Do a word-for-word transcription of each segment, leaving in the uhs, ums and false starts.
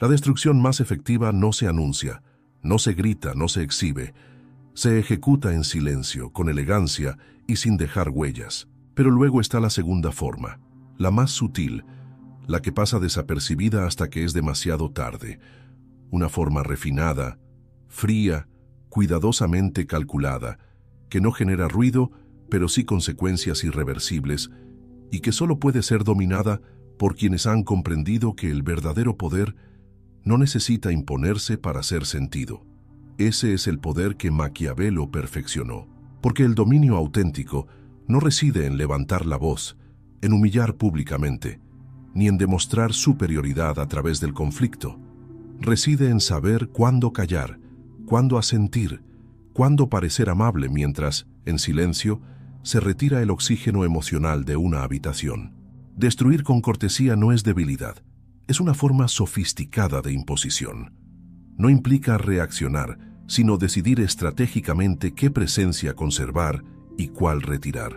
La destrucción más efectiva no se anuncia, no se grita, no se exhibe. Se ejecuta en silencio, con elegancia y sin dejar huellas. Pero luego está la segunda forma, la más sutil, la que pasa desapercibida hasta que es demasiado tarde. Una forma refinada, fría, cuidadosamente calculada, que no genera ruido, pero sí consecuencias irreversibles, y que solo puede ser dominada por quienes han comprendido que el verdadero poder no necesita imponerse para ser sentido. Ese es el poder que Maquiavelo perfeccionó, porque el dominio auténtico no reside en levantar la voz, en humillar públicamente, ni en demostrar superioridad a través del conflicto. Reside en saber cuándo callar, cuándo asentir, cuándo parecer amable mientras, en silencio, se retira el oxígeno emocional de una habitación. Destruir con cortesía no es debilidad, es una forma sofisticada de imposición. No implica reaccionar, sino decidir estratégicamente qué presencia conservar y cuál retirar.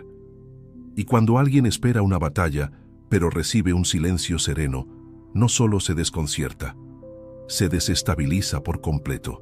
Y cuando alguien espera una batalla, pero recibe un silencio sereno, no solo se desconcierta, se desestabiliza por completo.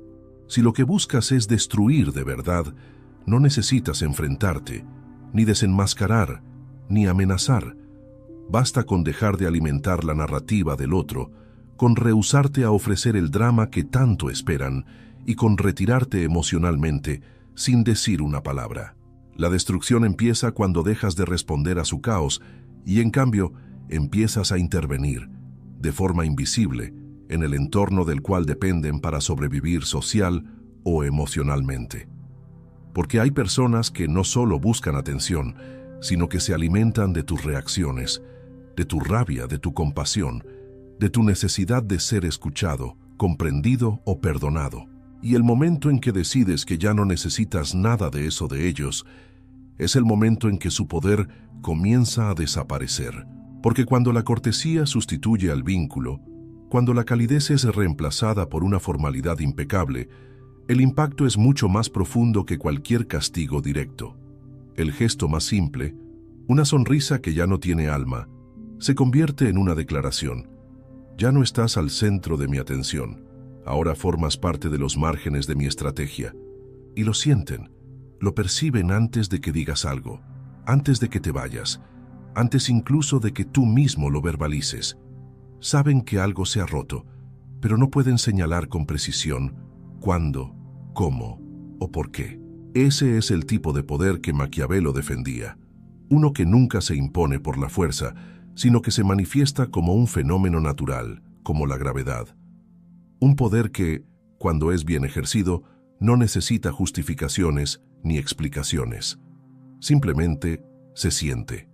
Si lo que buscas es destruir de verdad, no necesitas enfrentarte, ni desenmascarar, ni amenazar. Basta con dejar de alimentar la narrativa del otro, con rehusarte a ofrecer el drama que tanto esperan y con retirarte emocionalmente sin decir una palabra. La destrucción empieza cuando dejas de responder a su caos y, en cambio, empiezas a intervenir, de forma invisible, en el entorno del cual dependen para sobrevivir social o emocionalmente. Porque hay personas que no solo buscan atención, sino que se alimentan de tus reacciones, de tu rabia, de tu compasión, de tu necesidad de ser escuchado, comprendido o perdonado. Y el momento en que decides que ya no necesitas nada de eso de ellos, es el momento en que su poder comienza a desaparecer. Porque cuando la cortesía sustituye al vínculo, cuando la calidez es reemplazada por una formalidad impecable, el impacto es mucho más profundo que cualquier castigo directo. El gesto más simple, una sonrisa que ya no tiene alma, se convierte en una declaración. Ya no estás al centro de mi atención. Ahora formas parte de los márgenes de mi estrategia. Y lo sienten, lo perciben antes de que digas algo, antes de que te vayas, antes incluso de que tú mismo lo verbalices. Saben que algo se ha roto, pero no pueden señalar con precisión cuándo, cómo o por qué. Ese es el tipo de poder que Maquiavelo defendía. Uno que nunca se impone por la fuerza, sino que se manifiesta como un fenómeno natural, como la gravedad. Un poder que, cuando es bien ejercido, no necesita justificaciones ni explicaciones. Simplemente se siente.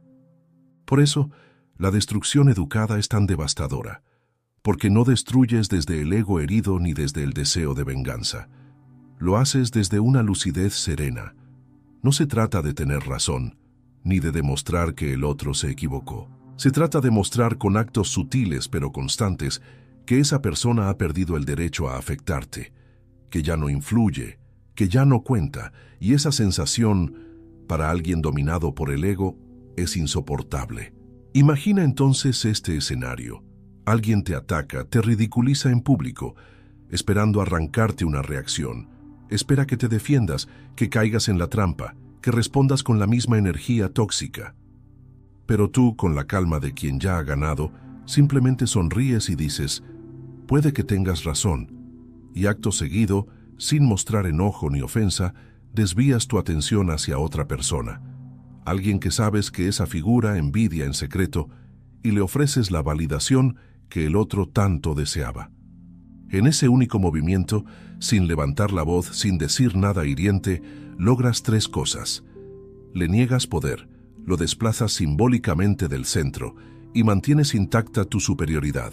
Por eso, la destrucción educada es tan devastadora, porque no destruyes desde el ego herido ni desde el deseo de venganza. Lo haces desde una lucidez serena. No se trata de tener razón, ni de demostrar que el otro se equivocó. Se trata de mostrar con actos sutiles pero constantes que esa persona ha perdido el derecho a afectarte, que ya no influye, que ya no cuenta, y esa sensación, para alguien dominado por el ego, es insoportable. Imagina entonces este escenario. Alguien te ataca, te ridiculiza en público, esperando arrancarte una reacción. Espera que te defiendas, que caigas en la trampa, que respondas con la misma energía tóxica. Pero tú, con la calma de quien ya ha ganado, simplemente sonríes y dices, puede que tengas razón, y acto seguido, sin mostrar enojo ni ofensa, desvías tu atención hacia otra persona, alguien que sabes que esa figura envidia en secreto, y le ofreces la validación que el otro tanto deseaba. En ese único movimiento, sin levantar la voz, sin decir nada hiriente, logras tres cosas. Le niegas poder, lo desplazas simbólicamente del centro y mantienes intacta tu superioridad.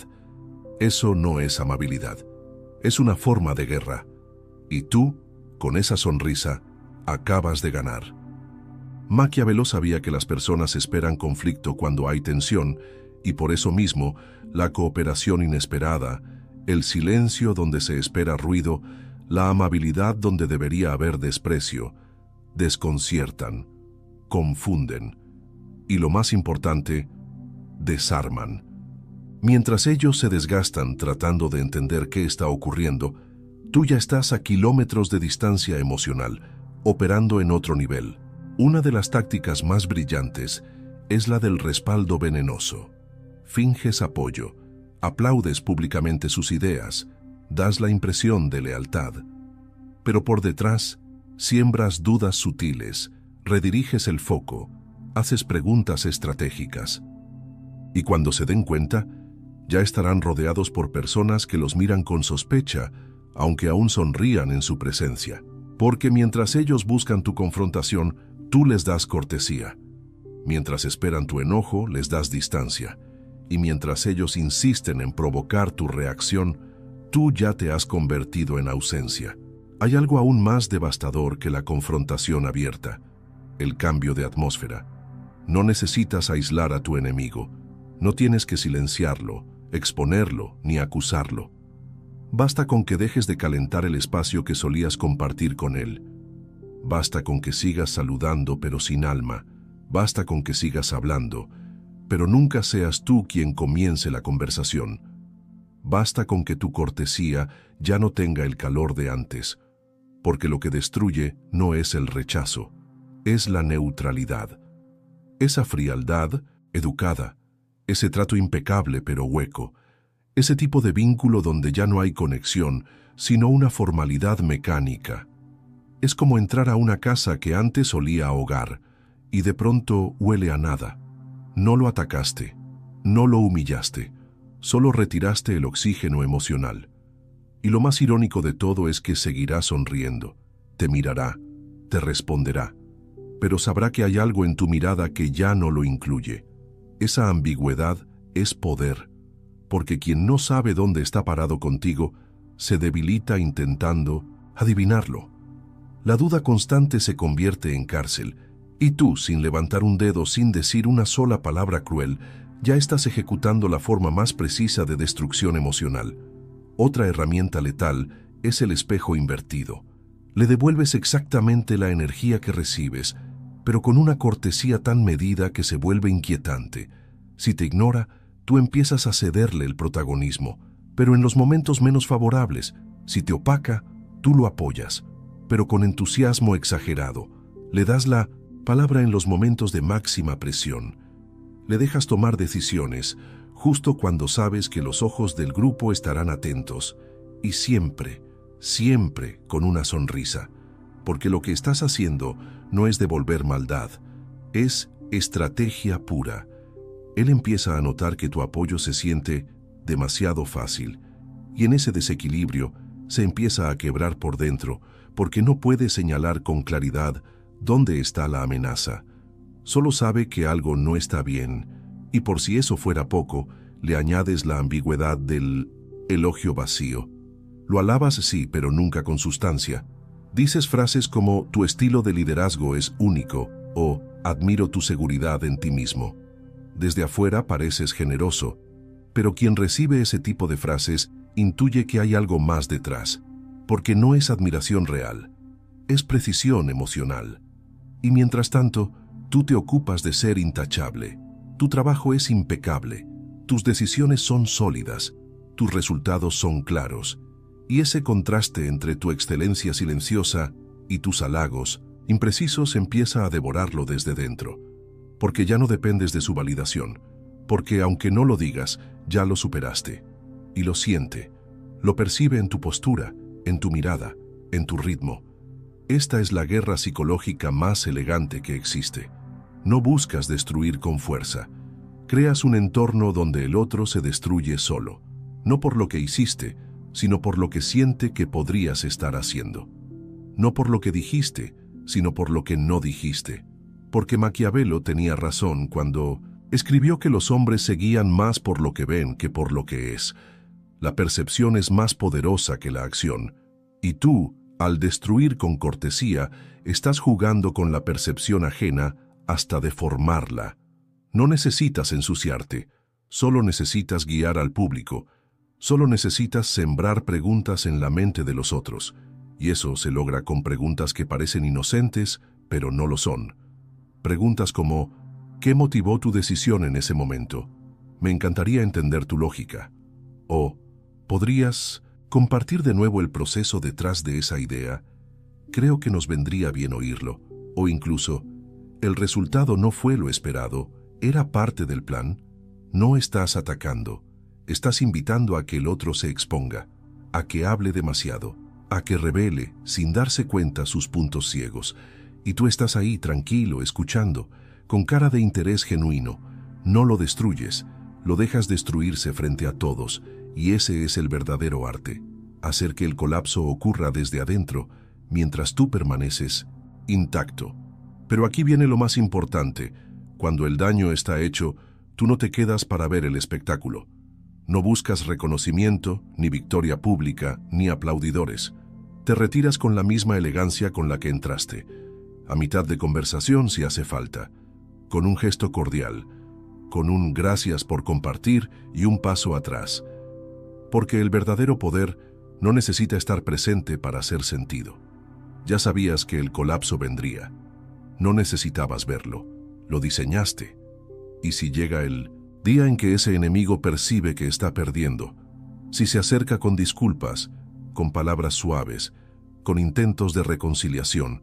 Eso no es amabilidad, es una forma de guerra. Y tú, con esa sonrisa, acabas de ganar. Maquiavelo sabía que las personas esperan conflicto cuando hay tensión, y por eso mismo, la cooperación inesperada, el silencio donde se espera ruido, la amabilidad donde debería haber desprecio, desconciertan, confunden y, lo más importante, desarman. Mientras ellos se desgastan tratando de entender qué está ocurriendo, tú ya estás a kilómetros de distancia emocional, operando en otro nivel. Una de las tácticas más brillantes es la del respaldo venenoso. Finges apoyo, aplaudes públicamente sus ideas, das la impresión de lealtad. Pero por detrás, siembras dudas sutiles, rediriges el foco, haces preguntas estratégicas. Y cuando se den cuenta, ya estarán rodeados por personas que los miran con sospecha, aunque aún sonrían en su presencia. Porque mientras ellos buscan tu confrontación, tú les das cortesía. Mientras esperan tu enojo, les das distancia. Y mientras ellos insisten en provocar tu reacción, tú ya te has convertido en ausencia. Hay algo aún más devastador que la confrontación abierta: el cambio de atmósfera. No necesitas aislar a tu enemigo. No tienes que silenciarlo, exponerlo, ni acusarlo. Basta con que dejes de calentar el espacio que solías compartir con él. Basta con que sigas saludando pero sin alma. Basta con que sigas hablando, pero nunca seas tú quien comience la conversación. Basta con que tu cortesía ya no tenga el calor de antes, porque lo que destruye no es el rechazo, es la neutralidad. Esa frialdad educada, ese trato impecable pero hueco, ese tipo de vínculo donde ya no hay conexión, sino una formalidad mecánica. Es como entrar a una casa que antes olía a hogar y de pronto huele a nada. No lo atacaste, no lo humillaste, solo retiraste el oxígeno emocional. Y lo más irónico de todo es que seguirá sonriendo, te mirará, te responderá, pero sabrá que hay algo en tu mirada que ya no lo incluye. Esa ambigüedad es poder, porque quien no sabe dónde está parado contigo, se debilita intentando adivinarlo. La duda constante se convierte en cárcel, y tú, sin levantar un dedo, sin decir una sola palabra cruel, ya estás ejecutando la forma más precisa de destrucción emocional. Otra herramienta letal es el espejo invertido. Le devuelves exactamente la energía que recibes, pero con una cortesía tan medida que se vuelve inquietante. Si te ignora, tú empiezas a cederle el protagonismo, pero en los momentos menos favorables. Si te opaca, tú lo apoyas, pero con entusiasmo exagerado. Le das la palabra en los momentos de máxima presión. Le dejas tomar decisiones, justo cuando sabes que los ojos del grupo estarán atentos, y siempre, siempre con una sonrisa, porque lo que estás haciendo no es devolver maldad, es estrategia pura. Él empieza a notar que tu apoyo se siente demasiado fácil, y en ese desequilibrio se empieza a quebrar por dentro, porque no puede señalar con claridad dónde está la amenaza. Solo sabe que algo no está bien, y por si eso fuera poco, le añades la ambigüedad del elogio vacío. Lo alabas sí, pero nunca con sustancia. Dices frases como «tu estilo de liderazgo es único» o «admiro tu seguridad en ti mismo». Desde afuera pareces generoso, pero quien recibe ese tipo de frases intuye que hay algo más detrás, porque no es admiración real, es precisión emocional. Y mientras tanto, tú te ocupas de ser intachable. Tu trabajo es impecable, tus decisiones son sólidas, tus resultados son claros, y ese contraste entre tu excelencia silenciosa y tus halagos imprecisos empieza a devorarlo desde dentro, porque ya no dependes de su validación, porque aunque no lo digas, ya lo superaste, y lo siente, lo percibe en tu postura, en tu mirada, en tu ritmo. Esta es la guerra psicológica más elegante que existe. No buscas destruir con fuerza. Creas un entorno donde el otro se destruye solo, no por lo que hiciste, sino por lo que siente que podrías estar haciendo. No por lo que dijiste, sino por lo que no dijiste. Porque Maquiavelo tenía razón cuando escribió que los hombres se guían más por lo que ven que por lo que es. La percepción es más poderosa que la acción, y tú, al destruir con cortesía, estás jugando con la percepción ajena hasta deformarla. No necesitas ensuciarte, solo necesitas guiar al público, solo necesitas sembrar preguntas en la mente de los otros, y eso se logra con preguntas que parecen inocentes, pero no lo son. Preguntas como, ¿qué motivó tu decisión en ese momento? Me encantaría entender tu lógica. O, ¿podrías compartir de nuevo el proceso detrás de esa idea? Creo que nos vendría bien oírlo. O incluso, el resultado no fue lo esperado, era parte del plan. No estás atacando, estás invitando a que el otro se exponga, a que hable demasiado, a que revele, sin darse cuenta, sus puntos ciegos. Y tú estás ahí tranquilo, escuchando, con cara de interés genuino. No lo destruyes, lo dejas destruirse frente a todos, y ese es el verdadero arte, hacer que el colapso ocurra desde adentro, mientras tú permaneces intacto. Pero aquí viene lo más importante: cuando el daño está hecho, tú no te quedas para ver el espectáculo. No buscas reconocimiento, ni victoria pública, ni aplaudidores. Te retiras con la misma elegancia con la que entraste, a mitad de conversación si hace falta, con un gesto cordial, con un gracias por compartir y un paso atrás. Porque el verdadero poder no necesita estar presente para ser sentido. Ya sabías que el colapso vendría. No necesitabas verlo, lo diseñaste. Y si llega el día en que ese enemigo percibe que está perdiendo, si se acerca con disculpas, con palabras suaves, con intentos de reconciliación,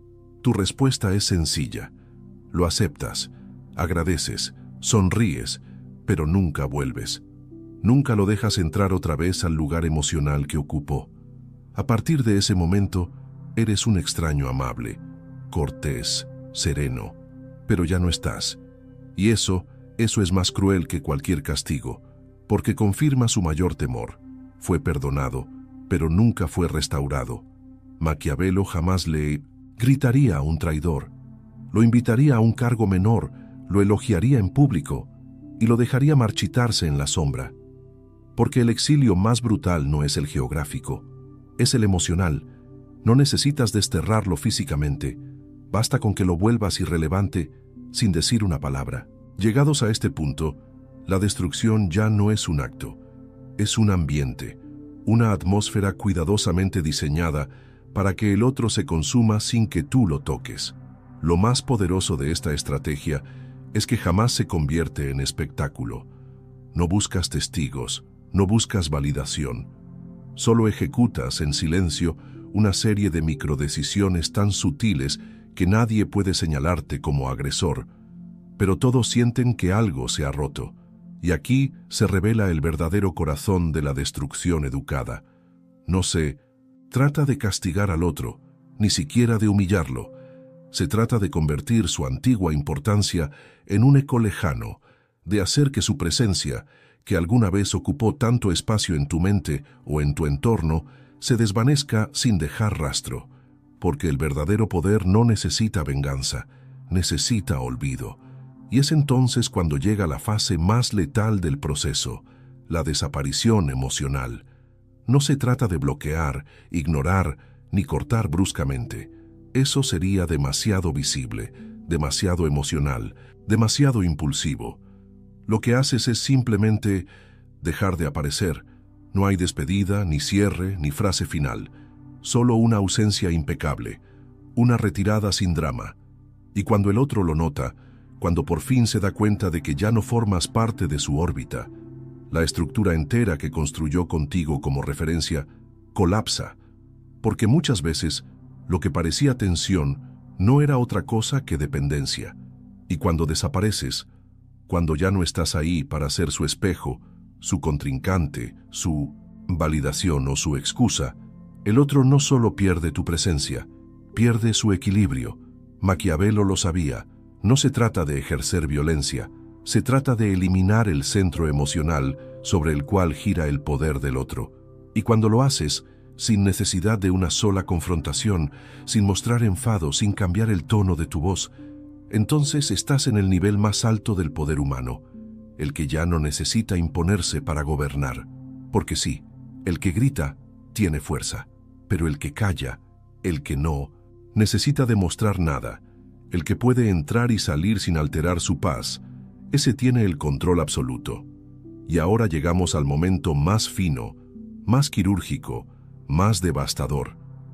tu respuesta es sencilla. Lo aceptas, agradeces, sonríes, pero nunca vuelves. Nunca lo dejas entrar otra vez al lugar emocional que ocupó. A partir de ese momento, eres un extraño amable, cortés, sereno, pero ya no estás. Y eso, eso es más cruel que cualquier castigo, porque confirma su mayor temor. Fue perdonado, pero nunca fue restaurado. Maquiavelo jamás le gritaría a un traidor, lo invitaría a un cargo menor, lo elogiaría en público y lo dejaría marchitarse en la sombra. Porque el exilio más brutal no es el geográfico, es el emocional. No necesitas desterrarlo físicamente, basta con que lo vuelvas irrelevante sin decir una palabra. Llegados a este punto, la destrucción ya no es un acto, es un ambiente, una atmósfera cuidadosamente diseñada para que el otro se consuma sin que tú lo toques. Lo más poderoso de esta estrategia es que jamás se convierte en espectáculo. No buscas testigos, no buscas validación. Solo ejecutas en silencio una serie de microdecisiones tan sutiles que nadie puede señalarte como agresor, pero todos sienten que algo se ha roto. Y aquí se revela el verdadero corazón de la destrucción educada. No se trata de castigar al otro, ni siquiera de humillarlo. Se trata de convertir su antigua importancia en un eco lejano, de hacer que su presencia, que alguna vez ocupó tanto espacio en tu mente o en tu entorno, se desvanezca sin dejar rastro. Porque el verdadero poder no necesita venganza, necesita olvido. Y es entonces cuando llega la fase más letal del proceso, la desaparición emocional. No se trata de bloquear, ignorar, ni cortar bruscamente. Eso sería demasiado visible, demasiado emocional, demasiado impulsivo. Lo que haces es simplemente dejar de aparecer. No hay despedida, ni cierre, ni frase final. Solo una ausencia impecable, una retirada sin drama. Y cuando el otro lo nota, cuando por fin se da cuenta de que ya no formas parte de su órbita, la estructura entera que construyó contigo como referencia colapsa, porque muchas veces lo que parecía tensión no era otra cosa que dependencia. Y cuando desapareces, cuando ya no estás ahí para ser su espejo, su contrincante, su validación o su excusa, el otro no solo pierde tu presencia, pierde su equilibrio. Maquiavelo lo sabía. No se trata de ejercer violencia, se trata de eliminar el centro emocional sobre el cual gira el poder del otro. Y cuando lo haces, sin necesidad de una sola confrontación, sin mostrar enfado, sin cambiar el tono de tu voz, entonces estás en el nivel más alto del poder humano, el que ya no necesita imponerse para gobernar. Porque sí, el que grita tiene fuerza, pero el que calla, el que no, necesita demostrar nada. El que puede entrar y salir sin alterar su paz, ese tiene el control absoluto. Y ahora llegamos al momento más fino, más quirúrgico, más devastador.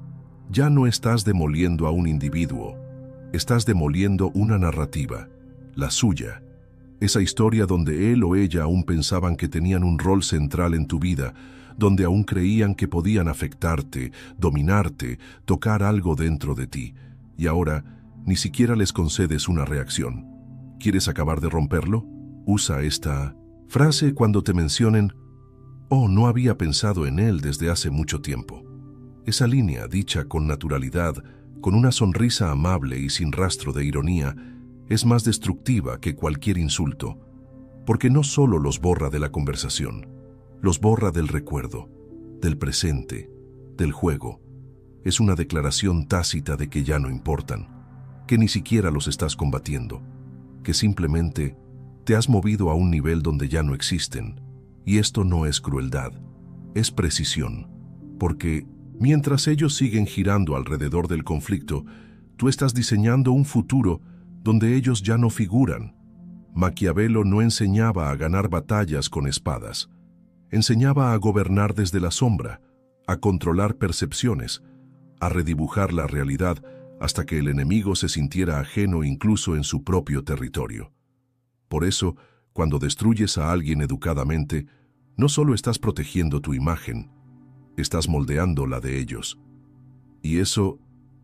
Ya no estás demoliendo a un individuo, estás demoliendo una narrativa, la suya. Esa historia donde él o ella aún pensaban que tenían un rol central en tu vida, donde aún creían que podían afectarte, dominarte, tocar algo dentro de ti, y ahora ni siquiera les concedes una reacción. ¿Quieres acabar de romperlo? Usa esta frase cuando te mencionen: «Oh, no había pensado en él desde hace mucho tiempo». Esa línea, dicha con naturalidad, con una sonrisa amable y sin rastro de ironía, es más destructiva que cualquier insulto, porque no solo los borra de la conversación, los borra del recuerdo, del presente, del juego. Es una declaración tácita de que ya no importan, que ni siquiera los estás combatiendo, que simplemente te has movido a un nivel donde ya no existen. Y esto no es crueldad, es precisión, porque mientras ellos siguen girando alrededor del conflicto, tú estás diseñando un futuro donde ellos ya no figuran. Maquiavelo no enseñaba a ganar batallas con espadas, enseñaba a gobernar desde la sombra, a controlar percepciones, a redibujar la realidad hasta que el enemigo se sintiera ajeno incluso en su propio territorio. Por eso, cuando destruyes a alguien educadamente, no solo estás protegiendo tu imagen, estás moldeando la de ellos. Y eso,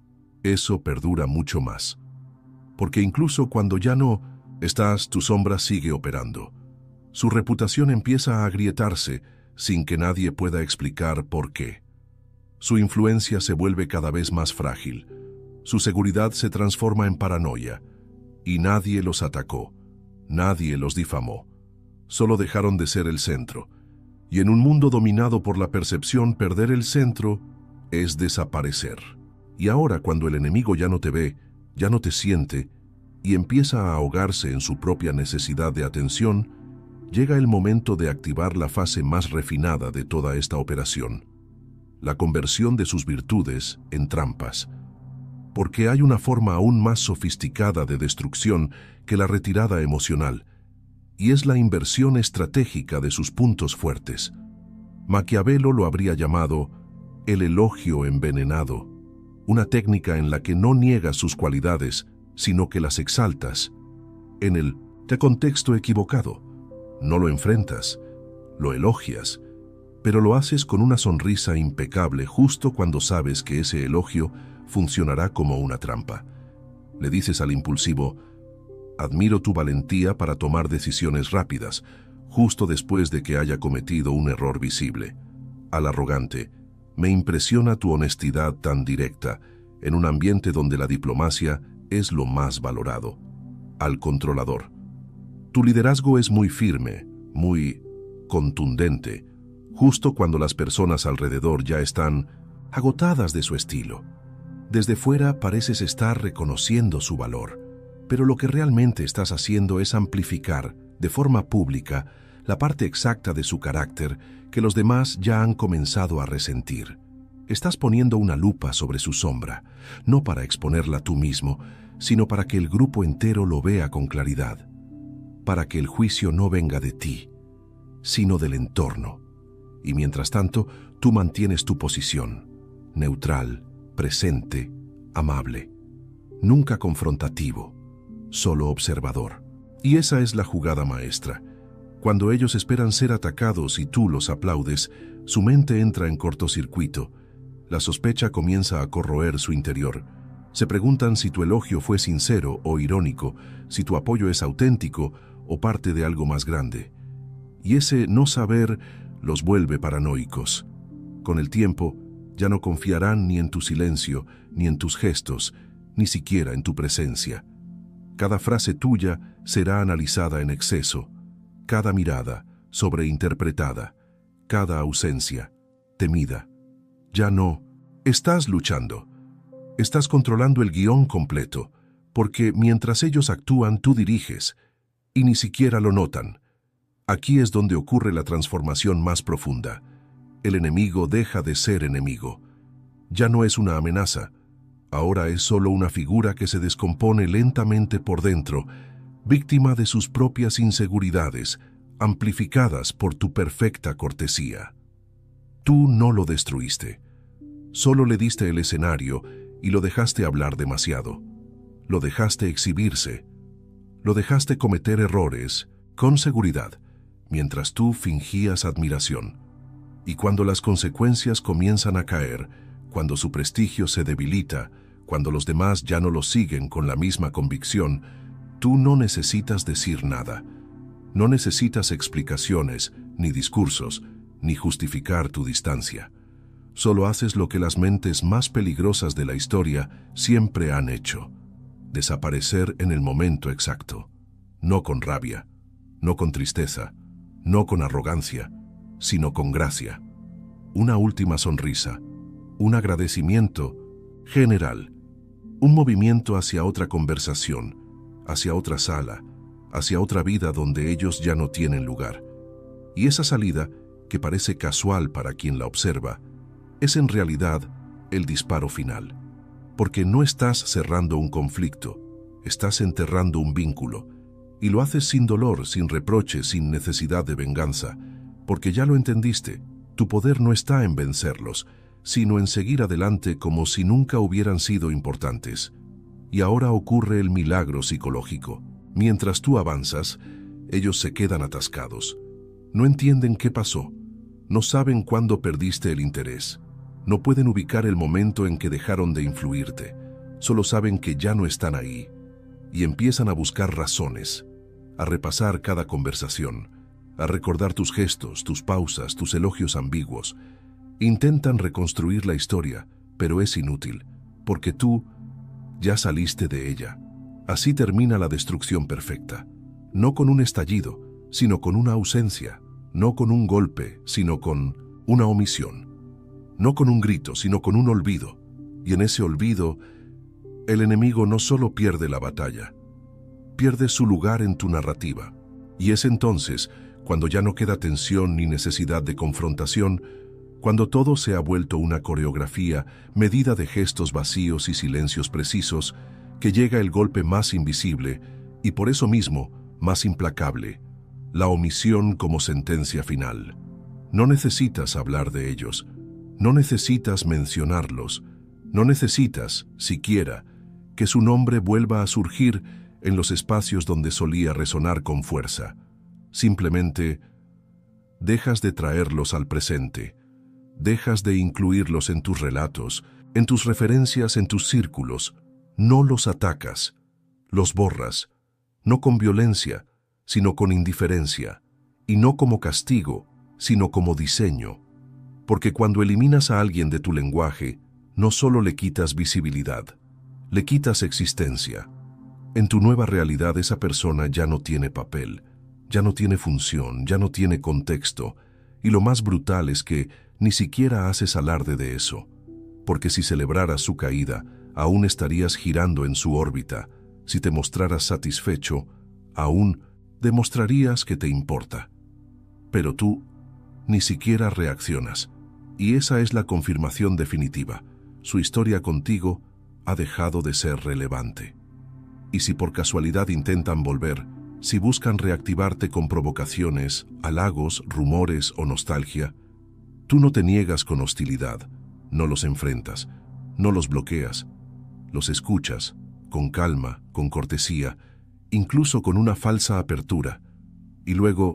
eso perdura mucho más. Porque incluso cuando ya no estás, tu sombra sigue operando. Su reputación empieza a agrietarse sin que nadie pueda explicar por qué. Su influencia se vuelve cada vez más frágil. Su seguridad se transforma en paranoia. Y nadie los atacó. Nadie los difamó. Solo dejaron de ser el centro. Y en un mundo dominado por la percepción, perder el centro es desaparecer. Y ahora, cuando el enemigo ya no te ve, ya no te siente, y empieza a ahogarse en su propia necesidad de atención, llega el momento de activar la fase más refinada de toda esta operación: la conversión de sus virtudes en trampas. Porque hay una forma aún más sofisticada de destrucción que la retirada emocional, y es la inversión estratégica de sus puntos fuertes. Maquiavelo lo habría llamado el elogio envenenado, una técnica en la que no niegas sus cualidades, sino que las exaltas. En el te contexto equivocado, no lo enfrentas, lo elogias, pero lo haces con una sonrisa impecable justo cuando sabes que ese elogio funcionará como una trampa. Le dices al impulsivo: «Admiro tu valentía para tomar decisiones rápidas», justo después de que haya cometido un error visible. Al arrogante: «Me impresiona tu honestidad tan directa», en un ambiente donde la diplomacia es lo más valorado. Al controlador: «Tu liderazgo es muy firme, muy contundente», justo cuando las personas alrededor ya están agotadas de su estilo. Desde fuera pareces estar reconociendo su valor, pero lo que realmente estás haciendo es amplificar, de forma pública, la parte exacta de su carácter que los demás ya han comenzado a resentir. Estás poniendo una lupa sobre su sombra, no para exponerla tú mismo, sino para que el grupo entero lo vea con claridad, para que el juicio no venga de ti, sino del entorno. Y mientras tanto, tú mantienes tu posición, neutral, presente, amable, nunca confrontativo, solo observador. Y esa es la jugada maestra. Cuando ellos esperan ser atacados y tú los aplaudes, su mente entra en cortocircuito. La sospecha comienza a corroer su interior. Se preguntan si tu elogio fue sincero o irónico, si tu apoyo es auténtico o parte de algo más grande. Y ese no saber los vuelve paranoicos. Con el tiempo, ya no confiarán ni en tu silencio, ni en tus gestos, ni siquiera en tu presencia. Cada frase tuya será analizada en exceso, cada mirada sobreinterpretada, cada ausencia temida. Ya no estás luchando, estás controlando el guión completo, porque mientras ellos actúan tú diriges, y ni siquiera lo notan. Aquí es donde ocurre la transformación más profunda. El enemigo deja de ser enemigo. Ya no es una amenaza. Ahora es solo una figura que se descompone lentamente por dentro, víctima de sus propias inseguridades, amplificadas por tu perfecta cortesía. Tú no lo destruiste. Solo le diste el escenario y lo dejaste hablar demasiado. Lo dejaste exhibirse. Lo dejaste cometer errores, con seguridad, mientras tú fingías admiración. Y cuando las consecuencias comienzan a caer, cuando su prestigio se debilita, cuando los demás ya no lo siguen con la misma convicción, tú no necesitas decir nada. No necesitas explicaciones, ni discursos, ni justificar tu distancia. Solo haces lo que las mentes más peligrosas de la historia siempre han hecho: desaparecer en el momento exacto. No con rabia, no con tristeza, no con arrogancia, sino con gracia. Una última sonrisa, un agradecimiento general, un movimiento hacia otra conversación, hacia otra sala, hacia otra vida donde ellos ya no tienen lugar. Y esa salida, que parece casual para quien la observa, es en realidad el disparo final. Porque no estás cerrando un conflicto, estás enterrando un vínculo, y lo haces sin dolor, sin reproche, sin necesidad de venganza, porque ya lo entendiste. Tu poder no está en vencerlos, sino en seguir adelante como si nunca hubieran sido importantes. Y ahora ocurre el milagro psicológico. Mientras tú avanzas, ellos se quedan atascados. No entienden qué pasó, no saben cuándo perdiste el interés, no pueden ubicar el momento en que dejaron de influirte, solo saben que ya no están ahí, y empiezan a buscar razones, a repasar cada conversación, a recordar tus gestos, tus pausas, tus elogios ambiguos. Intentan reconstruir la historia, pero es inútil, porque tú ya saliste de ella. Así termina la destrucción perfecta, no con un estallido, sino con una ausencia, no con un golpe, sino con una omisión, no con un grito, sino con un olvido. Y en ese olvido, el enemigo no solo pierde la batalla, pierde su lugar en tu narrativa. Y es entonces cuando ya no queda tensión ni necesidad de confrontación, cuando todo se ha vuelto una coreografía medida de gestos vacíos y silencios precisos, que llega el golpe más invisible y por eso mismo más implacable: la omisión como sentencia final. No necesitas hablar de ellos, no necesitas mencionarlos, no necesitas, siquiera, que su nombre vuelva a surgir en los espacios donde solía resonar con fuerza. Simplemente dejas de traerlos al presente, dejas de incluirlos en tus relatos, en tus referencias, en tus círculos. No los atacas, los borras, no con violencia, sino con indiferencia, y no como castigo, sino como diseño. Porque cuando eliminas a alguien de tu lenguaje, no solo le quitas visibilidad, le quitas existencia. En tu nueva realidad esa persona ya no tiene papel, ya no tiene función, ya no tiene contexto, y lo más brutal es que ni siquiera haces alarde de eso, porque si celebraras su caída, aún estarías girando en su órbita. Si te mostraras satisfecho, aún demostrarías que te importa. Pero tú ni siquiera reaccionas, y esa es la confirmación definitiva. Su historia contigo ha dejado de ser relevante. Y si por casualidad intentan volver, si buscan reactivarte con provocaciones, halagos, rumores o nostalgia, tú no te niegas con hostilidad, no los enfrentas, no los bloqueas, los escuchas, con calma, con cortesía, incluso con una falsa apertura, y luego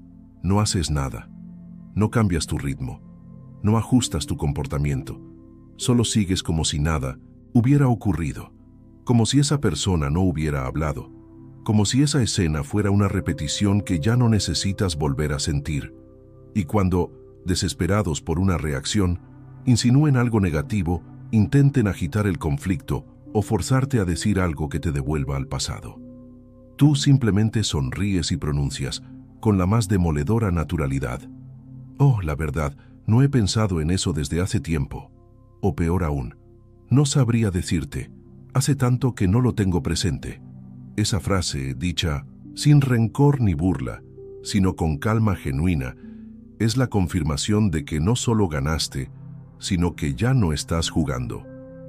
no haces nada, no cambias tu ritmo, no ajustas tu comportamiento, solo sigues como si nada hubiera ocurrido, como si esa persona no hubiera hablado, como si esa escena fuera una repetición que ya no necesitas volver a sentir. Y cuando, desesperados por una reacción, insinúen algo negativo, intenten agitar el conflicto o forzarte a decir algo que te devuelva al pasado, tú simplemente sonríes y pronuncias, con la más demoledora naturalidad: «Oh, la verdad, no he pensado en eso desde hace tiempo». O peor aún, no sabría decirte, hace tanto que no lo tengo presente. Esa frase, dicha sin rencor ni burla, sino con calma genuina, es la confirmación de que no solo ganaste, sino que ya no estás jugando.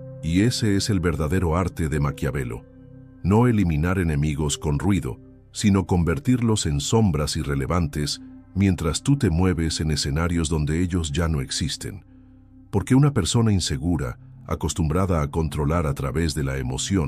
Y ese es el verdadero arte de Maquiavelo: no eliminar enemigos con ruido, sino convertirlos en sombras irrelevantes mientras tú te mueves en escenarios donde ellos ya no existen. Porque una persona insegura, acostumbrada a controlar a través de la emoción,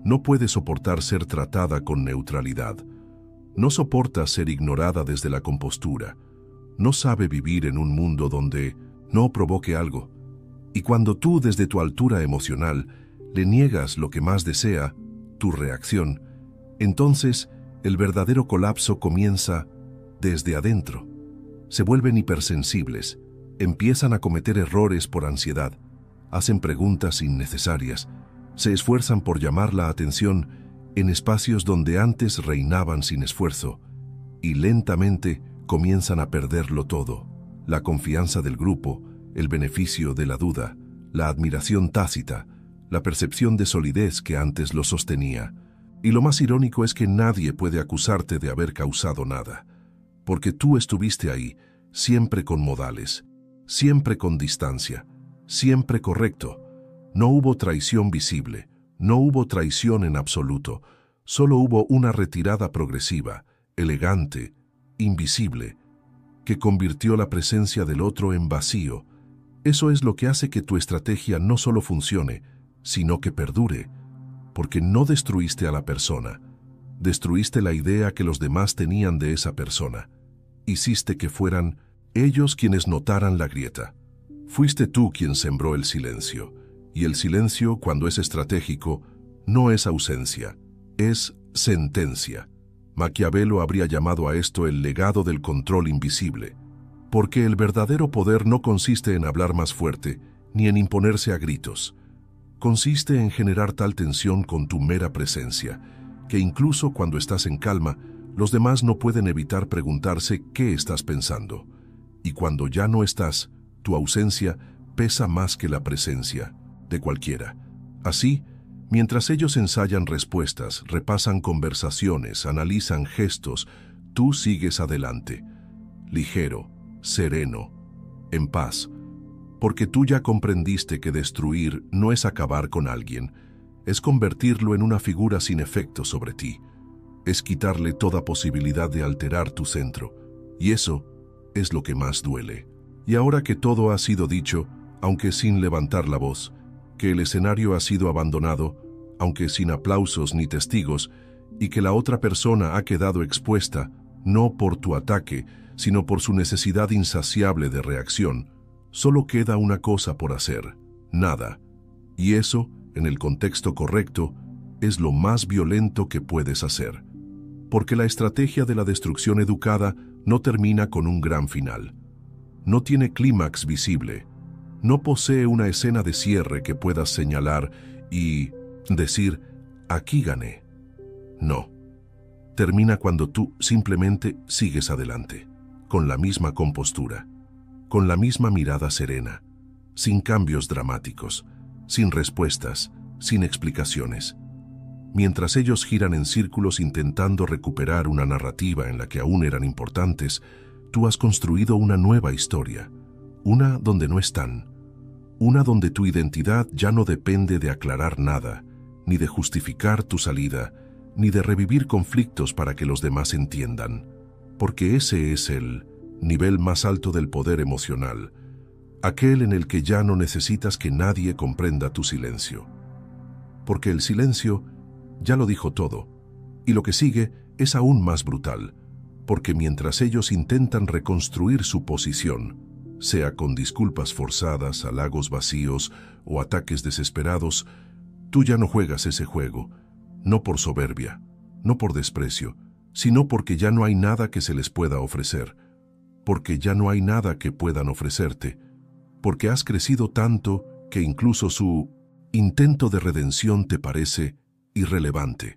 No puede soportar ser tratada con neutralidad. No soporta ser ignorada desde la compostura. No sabe vivir en un mundo donde no provoque algo. Y cuando tú, desde tu altura emocional, le niegas lo que más desea, tu reacción, entonces el verdadero colapso comienza desde adentro. Se vuelven hipersensibles, empiezan a cometer errores por ansiedad, hacen preguntas innecesarias, se esfuerzan por llamar la atención en espacios donde antes reinaban sin esfuerzo, y lentamente comienzan a perderlo todo: la confianza del grupo, el beneficio de la duda, la admiración tácita, la percepción de solidez que antes lo sostenía. Y lo más irónico es que nadie puede acusarte de haber causado nada, porque tú estuviste ahí, siempre con modales, siempre con distancia, siempre correcto. No hubo traición visible, no hubo traición en absoluto, solo hubo una retirada progresiva, elegante, invisible, que convirtió la presencia del otro en vacío. Eso es lo que hace que tu estrategia no solo funcione, sino que perdure, porque no destruiste a la persona, destruiste la idea que los demás tenían de esa persona. Hiciste que fueran ellos quienes notaran la grieta. Fuiste tú quien sembró el silencio, y el silencio, cuando es estratégico, no es ausencia, es sentencia. Maquiavelo habría llamado a esto el legado del control invisible, porque el verdadero poder no consiste en hablar más fuerte, ni en imponerse a gritos. Consiste en generar tal tensión con tu mera presencia, que incluso cuando estás en calma, los demás no pueden evitar preguntarse qué estás pensando. Y cuando ya no estás, tu ausencia pesa más que la presencia de cualquiera. Así, mientras ellos ensayan respuestas, repasan conversaciones, analizan gestos, tú sigues adelante, ligero, sereno, en paz, porque tú ya comprendiste que destruir no es acabar con alguien, es convertirlo en una figura sin efecto sobre ti, es quitarle toda posibilidad de alterar tu centro, y eso es lo que más duele. Y ahora que todo ha sido dicho, aunque sin levantar la voz, que el escenario ha sido abandonado, aunque sin aplausos ni testigos, y que la otra persona ha quedado expuesta, no por tu ataque, sino por su necesidad insaciable de reacción, solo queda una cosa por hacer: nada. Y eso, en el contexto correcto, es lo más violento que puedes hacer. Porque la estrategia de la destrucción educada no termina con un gran final. No tiene clímax visible. No posee una escena de cierre que puedas señalar y decir, aquí gané. No. Termina cuando tú simplemente sigues adelante, con la misma compostura, con la misma mirada serena, sin cambios dramáticos, sin respuestas, sin explicaciones. Mientras ellos giran en círculos intentando recuperar una narrativa en la que aún eran importantes, tú has construido una nueva historia, una donde no están, una donde tu identidad ya no depende de aclarar nada, ni de justificar tu salida, ni de revivir conflictos para que los demás entiendan, porque ese es el nivel más alto del poder emocional, aquel en el que ya no necesitas que nadie comprenda tu silencio. Porque el silencio ya lo dijo todo, y lo que sigue es aún más brutal, porque mientras ellos intentan reconstruir su posición, sea con disculpas forzadas, halagos vacíos o ataques desesperados, tú ya no juegas ese juego, no por soberbia, no por desprecio, sino porque ya no hay nada que se les pueda ofrecer, porque ya no hay nada que puedan ofrecerte, porque has crecido tanto que incluso su intento de redención te parece irrelevante.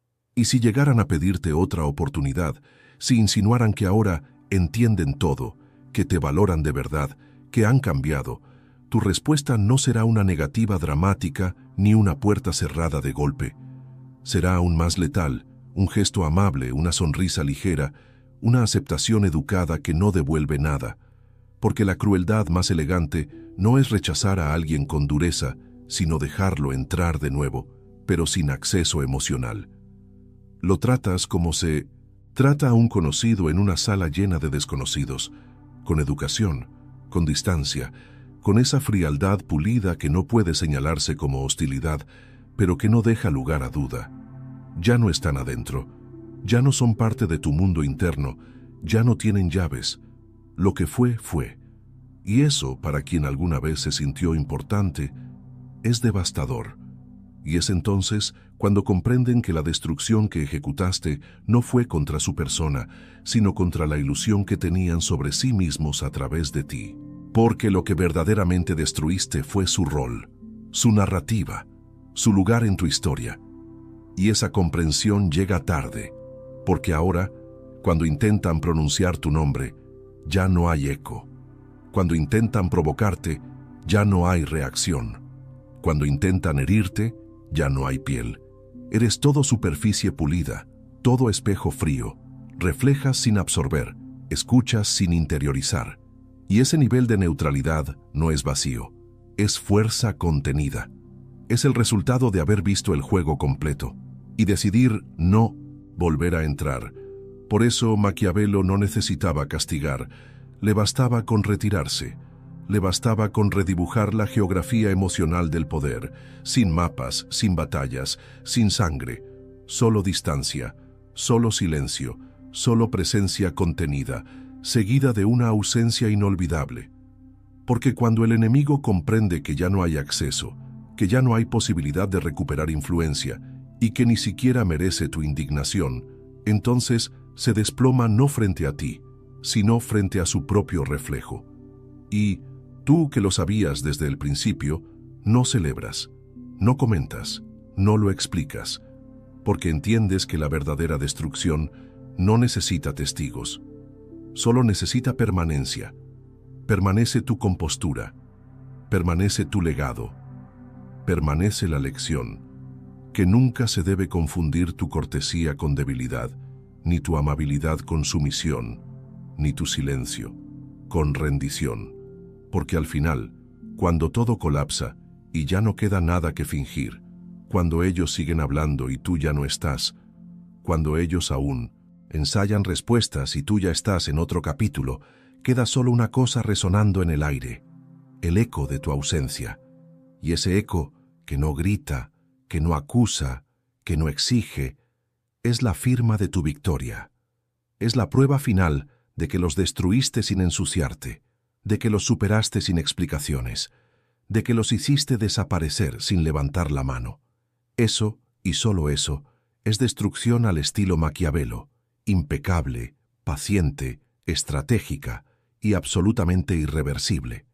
Y si llegaran a pedirte otra oportunidad, si insinuaran que ahora entienden todo, que te valoran de verdad, que han cambiado, tu respuesta no será una negativa dramática ni una puerta cerrada de golpe. Será aún más letal, un gesto amable, una sonrisa ligera, una aceptación educada que no devuelve nada, porque la crueldad más elegante no es rechazar a alguien con dureza, sino dejarlo entrar de nuevo, pero sin acceso emocional. Lo tratas como se trata a un conocido en una sala llena de desconocidos, con educación, con distancia, con esa frialdad pulida que no puede señalarse como hostilidad, pero que no deja lugar a duda. Ya no están adentro, ya no son parte de tu mundo interno, ya no tienen llaves. Lo que fue, fue. Y eso, para quien alguna vez se sintió importante, es devastador. Y es entonces cuando comprenden que la destrucción que ejecutaste no fue contra su persona, sino contra la ilusión que tenían sobre sí mismos a través de ti. Porque lo que verdaderamente destruiste fue su rol, su narrativa, su lugar en tu historia. Y esa comprensión llega tarde, porque ahora, cuando intentan pronunciar tu nombre, ya no hay eco. Cuando intentan provocarte, ya no hay reacción. Cuando intentan herirte, ya no hay piel. Eres todo superficie pulida, todo espejo frío. Reflejas sin absorber, escuchas sin interiorizar. Y ese nivel de neutralidad no es vacío, es fuerza contenida. Es el resultado de haber visto el juego completo y decidir no volver a entrar. Por eso Maquiavelo no necesitaba castigar, le bastaba con retirarse. Le bastaba con redibujar la geografía emocional del poder, sin mapas, sin batallas, sin sangre, solo distancia, solo silencio, solo presencia contenida, seguida de una ausencia inolvidable. Porque cuando el enemigo comprende que ya no hay acceso, que ya no hay posibilidad de recuperar influencia y que ni siquiera merece tu indignación, entonces se desploma no frente a ti, sino frente a su propio reflejo. Y tú, que lo sabías desde el principio, no celebras, no comentas, no lo explicas, porque entiendes que la verdadera destrucción no necesita testigos, solo necesita permanencia. Permanece tu compostura, permanece tu legado, permanece la lección, que nunca se debe confundir tu cortesía con debilidad, ni tu amabilidad con sumisión, ni tu silencio con rendición. Porque al final, cuando todo colapsa y ya no queda nada que fingir, cuando ellos siguen hablando y tú ya no estás, cuando ellos aún ensayan respuestas y tú ya estás en otro capítulo, queda solo una cosa resonando en el aire, el eco de tu ausencia. Y ese eco que no grita, que no acusa, que no exige, es la firma de tu victoria. Es la prueba final de que los destruiste sin ensuciarte, de que los superaste sin explicaciones, de que los hiciste desaparecer sin levantar la mano. Eso, y solo eso, es destrucción al estilo Maquiavelo, impecable, paciente, estratégica y absolutamente irreversible.